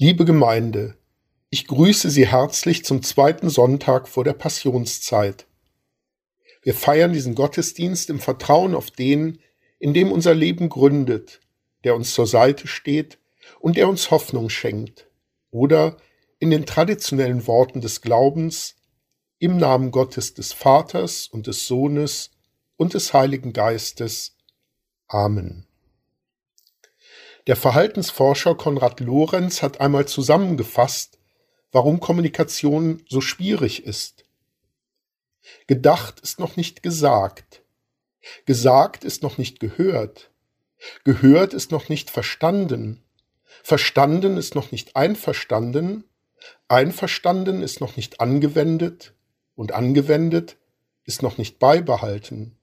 Liebe Gemeinde, ich grüße Sie herzlich zum zweiten Sonntag vor der Passionszeit. Wir feiern diesen Gottesdienst im Vertrauen auf den, in dem unser Leben gründet, der uns zur Seite steht und der uns Hoffnung schenkt. Oder in den traditionellen Worten des Glaubens, im Namen Gottes des Vaters und des Sohnes und des Heiligen Geistes. Amen. Der Verhaltensforscher Konrad Lorenz hat einmal zusammengefasst, warum Kommunikation so schwierig ist. Gedacht ist noch nicht gesagt. Gesagt ist noch nicht gehört. Gehört ist noch nicht verstanden. Verstanden ist noch nicht einverstanden. Einverstanden ist noch nicht angewendet. Und angewendet ist noch nicht beibehalten.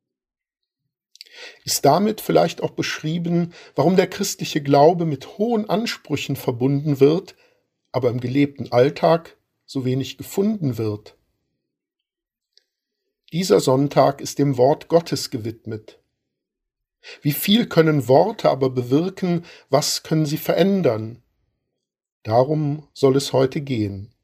Ist damit vielleicht auch beschrieben, warum der christliche Glaube mit hohen Ansprüchen verbunden wird, aber im gelebten Alltag so wenig gefunden wird. Dieser Sonntag ist dem Wort Gottes gewidmet. Wie viel können Worte aber bewirken, was können sie verändern? Darum soll es heute gehen.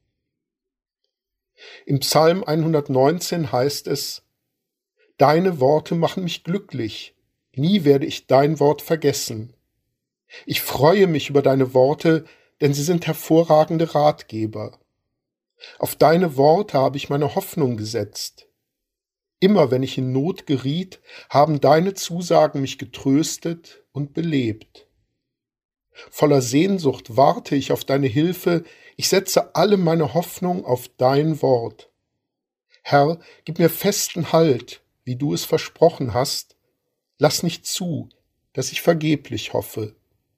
Im Psalm 119 heißt es: Deine Worte machen mich glücklich, nie werde ich dein Wort vergessen. Ich freue mich über deine Worte, denn sie sind hervorragende Ratgeber. Auf deine Worte habe ich meine Hoffnung gesetzt. Immer wenn ich in Not geriet, haben deine Zusagen mich getröstet und belebt. Voller Sehnsucht warte ich auf deine Hilfe, ich setze alle meine Hoffnung auf dein Wort. Herr, gib mir festen Halt, wie du es versprochen hast, lass nicht zu, dass ich vergeblich hoffe.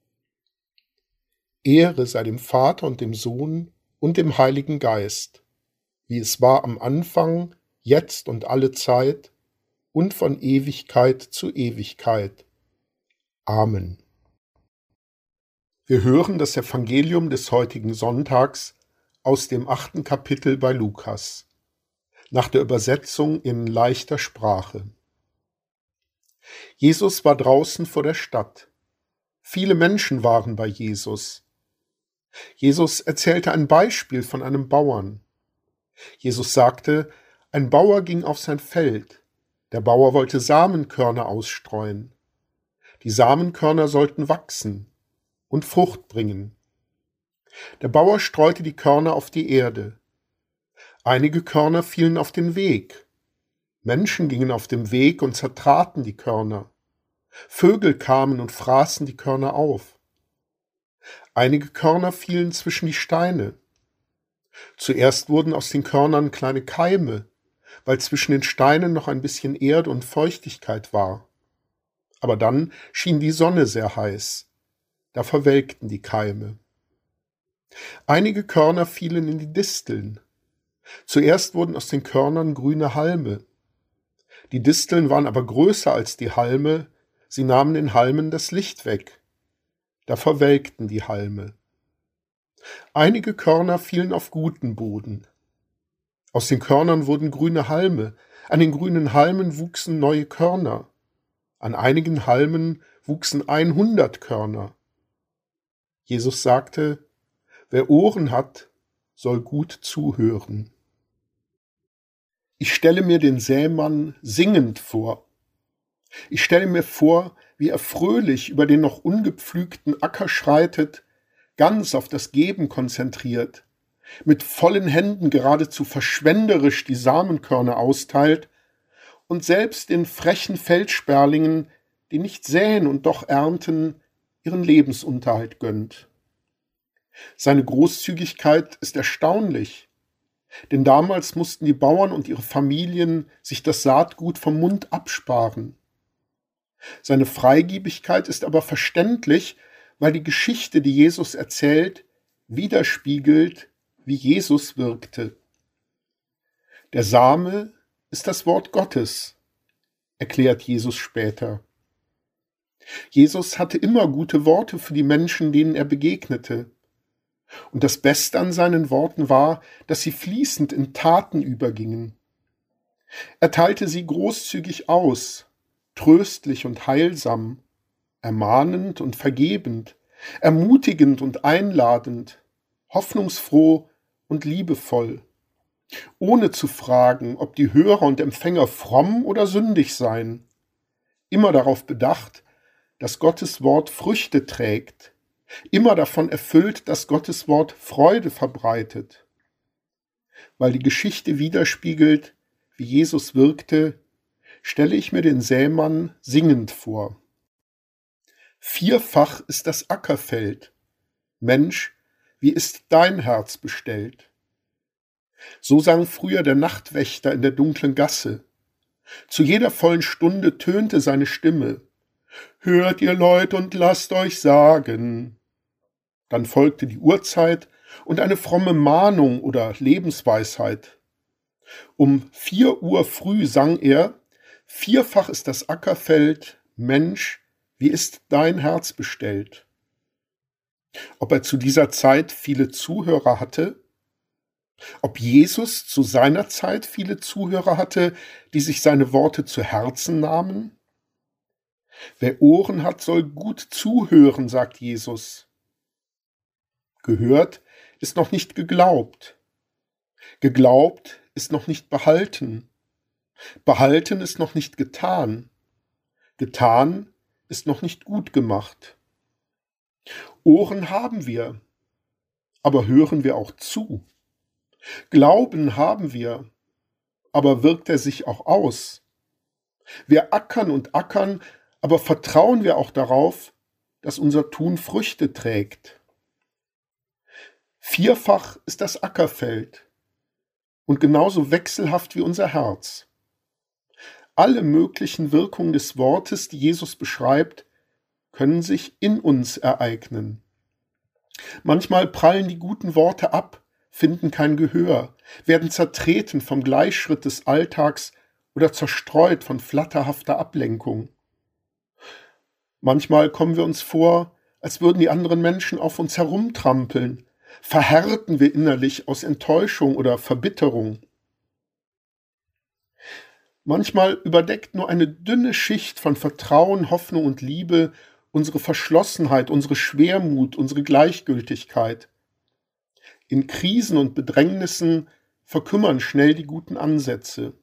Ehre sei dem Vater und dem Sohn und dem Heiligen Geist, wie es war am Anfang, jetzt und alle Zeit und von Ewigkeit zu Ewigkeit. Amen. Wir hören das Evangelium des heutigen Sonntags aus dem 8. Kapitel bei Lukas, nach der Übersetzung in leichter Sprache. Jesus war draußen vor der Stadt. Viele Menschen waren bei Jesus. Jesus erzählte ein Beispiel von einem Bauern. Jesus sagte, ein Bauer ging auf sein Feld. Der Bauer wollte Samenkörner ausstreuen. Die Samenkörner sollten wachsen und Frucht bringen. Der Bauer streute die Körner auf die Erde. Einige Körner fielen auf den Weg. Menschen gingen auf dem Weg und zertraten die Körner. Vögel kamen und fraßen die Körner auf. Einige Körner fielen zwischen die Steine. Zuerst wurden aus den Körnern kleine Keime, weil zwischen den Steinen noch ein bisschen Erde und Feuchtigkeit war. Aber dann schien die Sonne sehr heiß. Da verwelkten die Keime. Einige Körner fielen in die Disteln. Zuerst wurden aus den Körnern grüne Halme. Die Disteln waren aber größer als die Halme, sie nahmen den Halmen das Licht weg. Da verwelkten die Halme. Einige Körner fielen auf guten Boden. Aus den Körnern wurden grüne Halme, an den grünen Halmen wuchsen neue Körner. An einigen Halmen wuchsen 100 Körner. Jesus sagte, wer Ohren hat, soll gut zuhören. Ich stelle mir den Sämann singend vor. Ich stelle mir vor, wie er fröhlich über den noch ungepflügten Acker schreitet, ganz auf das Geben konzentriert, mit vollen Händen geradezu verschwenderisch die Samenkörner austeilt und selbst den frechen Feldsperlingen, die nicht säen und doch ernten, ihren Lebensunterhalt gönnt. Seine Großzügigkeit ist erstaunlich, denn damals mussten die Bauern und ihre Familien sich das Saatgut vom Mund absparen. Seine Freigebigkeit ist aber verständlich, weil die Geschichte, die Jesus erzählt, widerspiegelt, wie Jesus wirkte. Der Same ist das Wort Gottes, erklärt Jesus später. Jesus hatte immer gute Worte für die Menschen, denen er begegnete. Und das Beste an seinen Worten war, dass sie fließend in Taten übergingen. Er teilte sie großzügig aus, tröstlich und heilsam, ermahnend und vergebend, ermutigend und einladend, hoffnungsfroh und liebevoll, ohne zu fragen, ob die Hörer und Empfänger fromm oder sündig seien, immer darauf bedacht, dass Gottes Wort Früchte trägt, immer davon erfüllt, dass Gottes Wort Freude verbreitet, weil die Geschichte widerspiegelt, wie Jesus wirkte, stelle ich mir den Sämann singend vor. Vierfach ist das Ackerfeld. Mensch, wie ist dein Herz bestellt? So sang früher der Nachtwächter in der dunklen Gasse. Zu jeder vollen Stunde tönte seine Stimme. Hört ihr Leut und lasst euch sagen. Dann folgte die Uhrzeit und eine fromme Mahnung oder Lebensweisheit. Um 4 Uhr früh sang er, vierfach ist das Ackerfeld, Mensch, wie ist dein Herz bestellt? Ob er zu dieser Zeit viele Zuhörer hatte? Ob Jesus zu seiner Zeit viele Zuhörer hatte, die sich seine Worte zu Herzen nahmen? Wer Ohren hat, soll gut zuhören, sagt Jesus. Gehört ist noch nicht geglaubt. Geglaubt ist noch nicht behalten. Behalten ist noch nicht getan. Getan ist noch nicht gut gemacht. Ohren haben wir, aber hören wir auch zu? Glauben haben wir, aber wirkt er sich auch aus? Wir ackern und ackern, aber vertrauen wir auch darauf, dass unser Tun Früchte trägt? Vierfach ist das Ackerfeld und genauso wechselhaft wie unser Herz. Alle möglichen Wirkungen des Wortes, die Jesus beschreibt, können sich in uns ereignen. Manchmal prallen die guten Worte ab, finden kein Gehör, werden zertreten vom Gleichschritt des Alltags oder zerstreut von flatterhafter Ablenkung. Manchmal kommen wir uns vor, als würden die anderen Menschen auf uns herumtrampeln, verhärten wir innerlich aus Enttäuschung oder Verbitterung. Manchmal überdeckt nur eine dünne Schicht von Vertrauen, Hoffnung und Liebe unsere Verschlossenheit, unsere Schwermut, unsere Gleichgültigkeit. In Krisen und Bedrängnissen verkümmern schnell die guten Ansätze.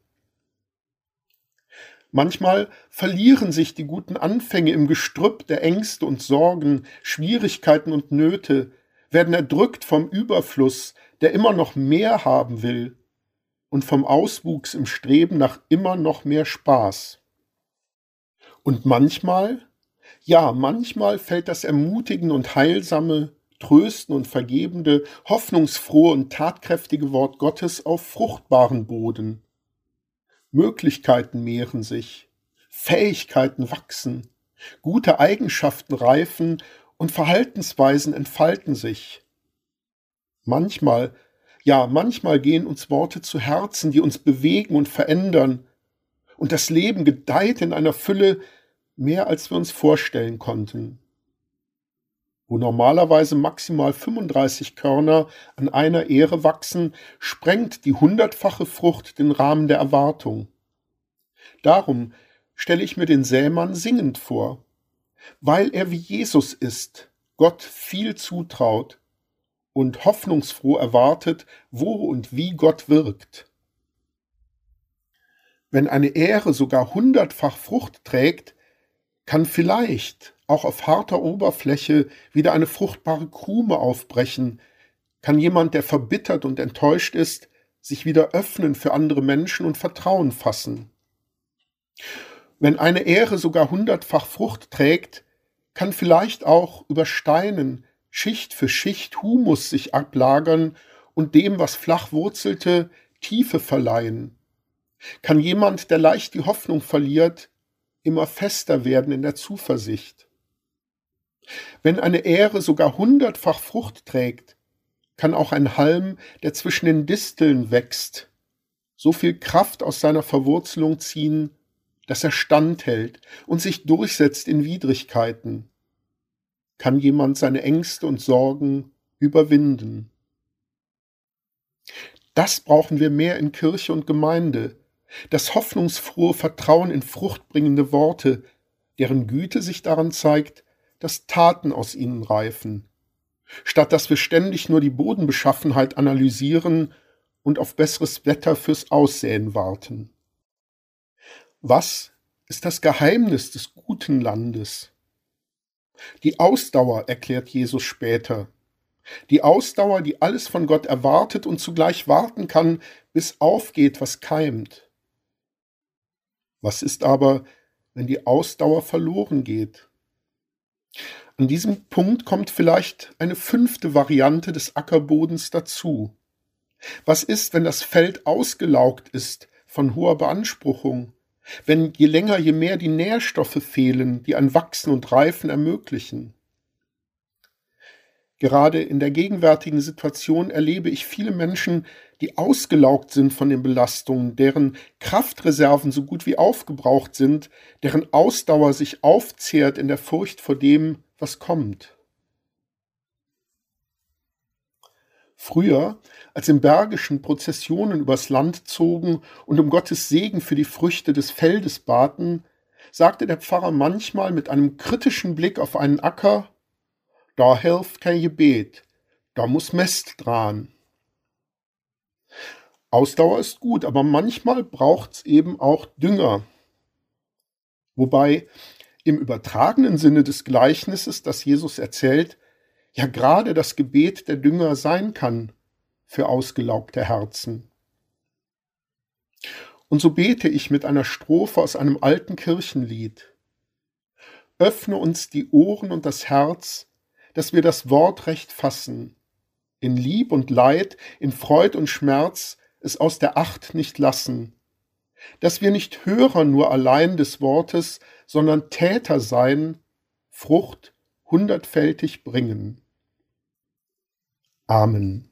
Manchmal verlieren sich die guten Anfänge im Gestrüpp der Ängste und Sorgen, Schwierigkeiten und Nöte, werden erdrückt vom Überfluss, der immer noch mehr haben will, und vom Auswuchs im Streben nach immer noch mehr Spaß. Und manchmal, ja, manchmal fällt das ermutigende und heilsame, tröstende und vergebende, hoffnungsfrohe und tatkräftige Wort Gottes auf fruchtbaren Boden. Möglichkeiten mehren sich, Fähigkeiten wachsen, gute Eigenschaften reifen und Verhaltensweisen entfalten sich. Manchmal, ja, manchmal gehen uns Worte zu Herzen, die uns bewegen und verändern, und das Leben gedeiht in einer Fülle, mehr als wir uns vorstellen konnten. Wo normalerweise maximal 35 Körner an einer Ähre wachsen, sprengt die 100-fache Frucht den Rahmen der Erwartung. Darum stelle ich mir den Sämann singend vor, weil er wie Jesus ist, Gott viel zutraut und hoffnungsfroh erwartet, wo und wie Gott wirkt. Wenn eine Ähre sogar 100-fach Frucht trägt, kann vielleicht auch auf harter Oberfläche wieder eine fruchtbare Krume aufbrechen, kann jemand, der verbittert und enttäuscht ist, sich wieder öffnen für andere Menschen und Vertrauen fassen. Wenn eine Ähre sogar 100-fach Frucht trägt, kann vielleicht auch über Steinen Schicht für Schicht Humus sich ablagern und dem, was flach wurzelte, Tiefe verleihen. Kann jemand, der leicht die Hoffnung verliert, immer fester werden in der Zuversicht. Wenn eine Ähre sogar 100-fach Frucht trägt, kann auch ein Halm, der zwischen den Disteln wächst, so viel Kraft aus seiner Verwurzelung ziehen, dass er standhält und sich durchsetzt in Widrigkeiten. Kann jemand seine Ängste und Sorgen überwinden? Das brauchen wir mehr in Kirche und Gemeinde, das hoffnungsfrohe Vertrauen in fruchtbringende Worte, deren Güte sich daran zeigt, dass Taten aus ihnen reifen, statt dass wir ständig nur die Bodenbeschaffenheit analysieren und auf besseres Wetter fürs Aussäen warten. Was ist das Geheimnis des guten Landes? Die Ausdauer, erklärt Jesus später. Die Ausdauer, die alles von Gott erwartet und zugleich warten kann, bis aufgeht, was keimt. Was ist aber, wenn die Ausdauer verloren geht? An diesem Punkt kommt vielleicht eine 5. Variante des Ackerbodens dazu. Was ist, wenn das Feld ausgelaugt ist von hoher Beanspruchung? Wenn je länger, je mehr die Nährstoffe fehlen, die ein Wachsen und Reifen ermöglichen? Gerade in der gegenwärtigen Situation erlebe ich viele Menschen, die ausgelaugt sind von den Belastungen, deren Kraftreserven so gut wie aufgebraucht sind, deren Ausdauer sich aufzehrt in der Furcht vor dem, was kommt. Früher, als im Bergischen Prozessionen übers Land zogen und um Gottes Segen für die Früchte des Feldes baten, sagte der Pfarrer manchmal mit einem kritischen Blick auf einen Acker: Da helft kein Gebet, da muss Mest dran. Ausdauer ist gut, aber manchmal braucht's eben auch Dünger. Wobei im übertragenen Sinne des Gleichnisses, das Jesus erzählt, ja gerade das Gebet der Dünger sein kann für ausgelaugte Herzen. Und so bete ich mit einer Strophe aus einem alten Kirchenlied: Öffne uns die Ohren und das Herz, dass wir das Wort recht fassen, in Lieb und Leid, in Freud und Schmerz es aus der Acht nicht lassen, dass wir nicht Hörer nur allein des Wortes, sondern Täter sein, Frucht 100-fältig bringen. Amen.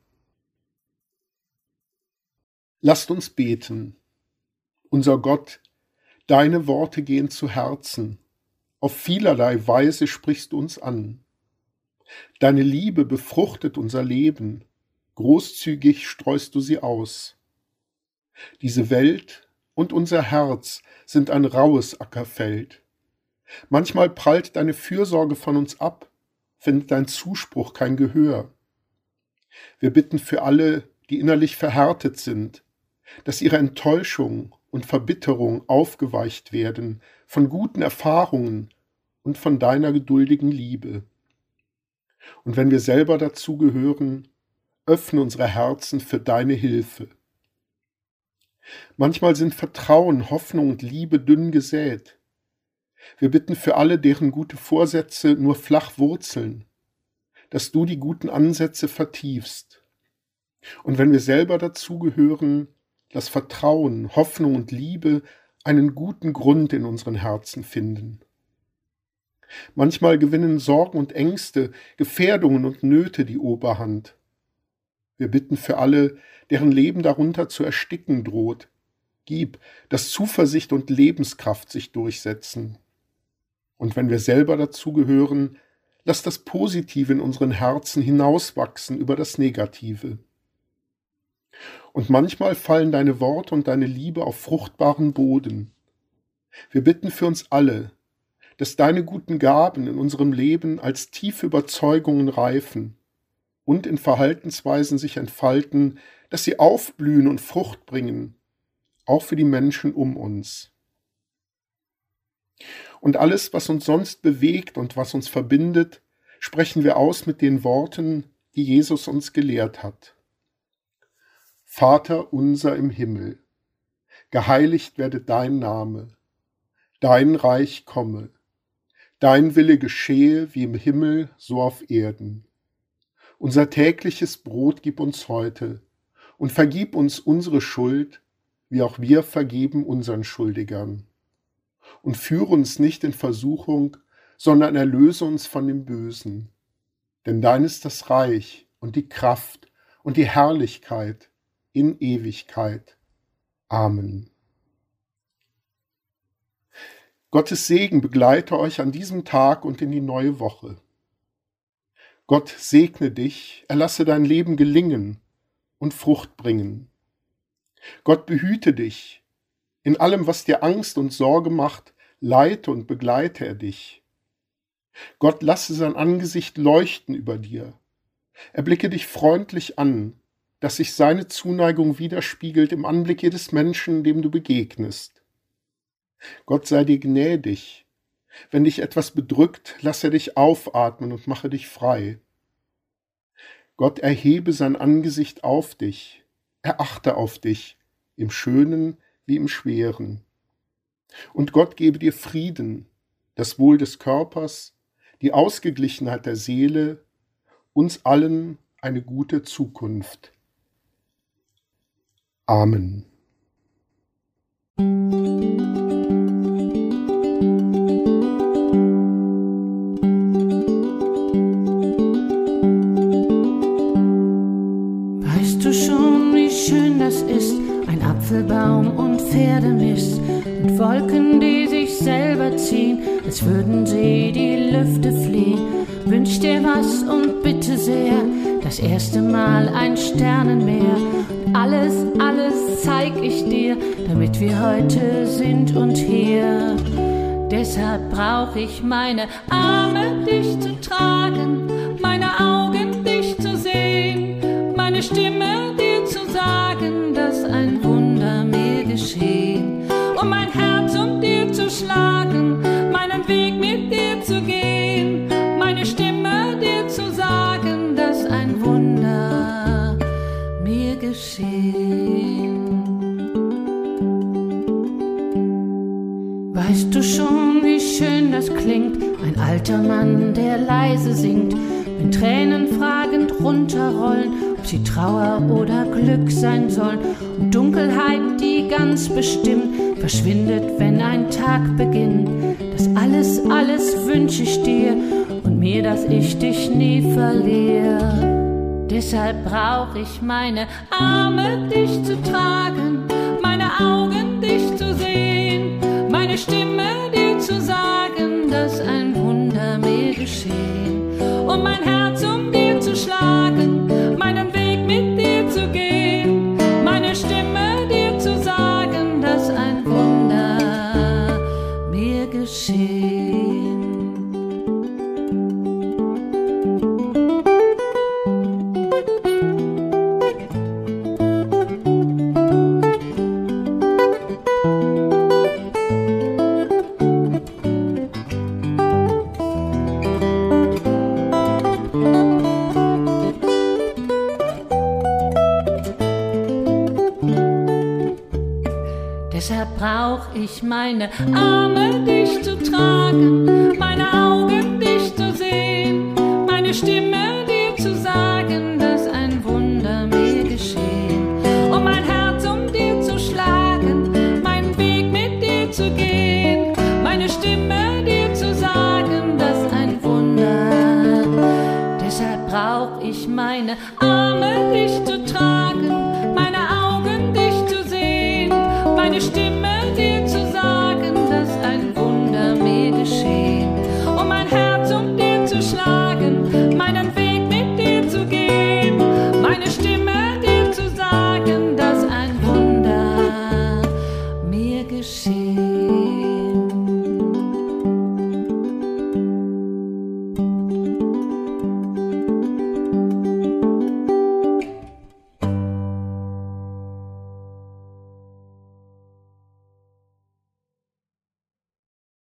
Lasst uns beten. Unser Gott, deine Worte gehen zu Herzen, auf vielerlei Weise sprichst du uns an. Deine Liebe befruchtet unser Leben, großzügig streust du sie aus. Diese Welt und unser Herz sind ein raues Ackerfeld. Manchmal prallt deine Fürsorge von uns ab, findet dein Zuspruch kein Gehör. Wir bitten für alle, die innerlich verhärtet sind, dass ihre Enttäuschung und Verbitterung aufgeweicht werden von guten Erfahrungen und von deiner geduldigen Liebe. Und wenn wir selber dazu gehören, öffne unsere Herzen für deine Hilfe. Manchmal sind Vertrauen, Hoffnung und Liebe dünn gesät. Wir bitten für alle, deren gute Vorsätze nur flach wurzeln, dass du die guten Ansätze vertiefst. Und wenn wir selber dazugehören, lass Vertrauen, Hoffnung und Liebe einen guten Grund in unseren Herzen finden. Manchmal gewinnen Sorgen und Ängste, Gefährdungen und Nöte die Oberhand. Wir bitten für alle, deren Leben darunter zu ersticken droht. Gib, dass Zuversicht und Lebenskraft sich durchsetzen. Und wenn wir selber dazugehören, lass das Positive in unseren Herzen hinauswachsen über das Negative. Und manchmal fallen deine Worte und deine Liebe auf fruchtbaren Boden. Wir bitten für uns alle, dass deine guten Gaben in unserem Leben als tiefe Überzeugungen reifen und in Verhaltensweisen sich entfalten, dass sie aufblühen und Frucht bringen, auch für die Menschen um uns. Und alles, was uns sonst bewegt und was uns verbindet, sprechen wir aus mit den Worten, die Jesus uns gelehrt hat. Vater unser im Himmel, geheiligt werde dein Name, dein Reich komme, dein Wille geschehe wie im Himmel, so auf Erden. Unser tägliches Brot gib uns heute und vergib uns unsere Schuld, wie auch wir vergeben unseren Schuldigern. Und führe uns nicht in Versuchung, sondern erlöse uns von dem Bösen. Denn dein ist das Reich und die Kraft und die Herrlichkeit in Ewigkeit. Amen. Gottes Segen begleite euch an diesem Tag und in die neue Woche. Gott segne dich, er lasse dein Leben gelingen und Frucht bringen. Gott behüte dich. In allem, was dir Angst und Sorge macht, leite und begleite er dich. Gott lasse sein Angesicht leuchten über dir. Er blicke dich freundlich an, dass sich seine Zuneigung widerspiegelt im Anblick jedes Menschen, dem du begegnest. Gott sei dir gnädig. Wenn dich etwas bedrückt, lass er dich aufatmen und mache dich frei. Gott erhebe sein Angesicht auf dich, er achte auf dich, im Schönen wie im Schweren. Und Gott gebe dir Frieden, das Wohl des Körpers, die Ausgeglichenheit der Seele, uns allen eine gute Zukunft. Amen. Weißt du schon, wie schön das ist, ein Apfelbaum und Pferdemist und Wolken, die sich selber ziehen, als würden sie die Lüfte fliehen. Wünsch dir was und bitte sehr, das erste Mal ein Sternenmeer. Und alles zeig ich dir, damit wir heute sind und hier. Deshalb brauch ich meine Arme, dich zu tragen, meine Augen, dich zu sehen, meine Stimme, dir zu sagen, dass ein Wunder mir geschehen. Und mein Herz, um dir zu schlagen, meinen Weg mit dir zu gehen, meine Stimme, dir zu sagen, dass ein Wunder mir geschehen. Weißt du schon, wie schön das klingt, ein alter Mann, der leise singt, wenn Tränen fragend runterrollen, ob sie Trauer oder Glück sein sollen, und Dunkelheit, die ganz bestimmt verschwindet, wenn ein Tag beginnt. Das alles wünsch ich dir und mir, dass ich dich nie verliere. Deshalb brauch ich meine Arme, dich zu tragen, meine Augen, dich zu sehen, meine Stimme, dir zu sagen, dass ein Wunder mir geschehen. Und mein Herz, um dir zu schlagen, meinen Weg mit dir zu gehen, meine Stimme, dir zu sagen, dass ein Wunder mir geschehen. Deshalb brauch ich meine Arme, dich zu tragen, meine Augen, dich zu sehen, meine Stimme, dir zu sagen, dass ein Wunder mir geschehen. Und mein Herz, um dir zu schlagen, meinen Weg mit dir zu gehen, meine Stimme, dir zu sagen, dass ein Wunder. Deshalb brauch ich meine Arme, dich zu tragen,